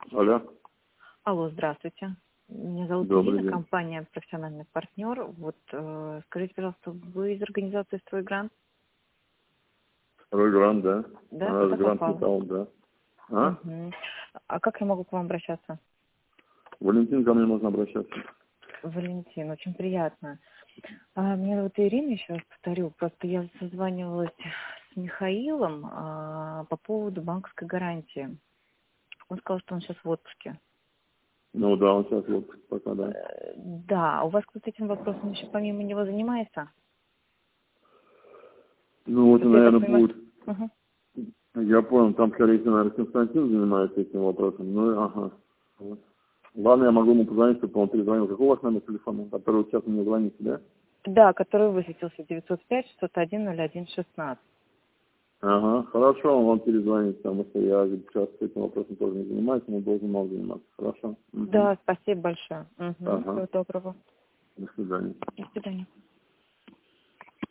Алло. Алло, здравствуйте. Меня зовут Добрый Ирина, день. компания «Профессиональный партнер». Вот, скажите, пожалуйста, вы из организации «Строй Грант»? Строй Грант, да? Да, Наш куда Грант попал? Металл, да. А? Мгм. А как я могу к вам обращаться? Валентин, ко мне можно обращаться. Валентин, очень приятно. Меня зовут Ирина, еще раз повторю. Просто я созванивалась с Михаилом по поводу банковской гарантии. Он сказал, что он сейчас в отпуске. Ну да, он сейчас вот пока, да. Да, у вас кто-то этим вопросом еще помимо него занимается? Ну вот, То есть я так наверное, понимаю, будет. что... Мгм. Я понял, там, скорее всего, наверное, Константин занимается этим вопросом. Ну, ага. Вот. Ладно, я могу ему позвонить, чтобы он перезвонил. Какой у вас номер телефона, который вот сейчас мне звоните, да? Да, который высветился 905-601-01-16. Ага, хорошо, он перезвонит, потому что я сейчас с этим вопросом тоже не занимаюсь, но должен мог заниматься. Хорошо? Угу. Да, спасибо большое. Угу. Ага, Всего доброго. до свидания. До свидания.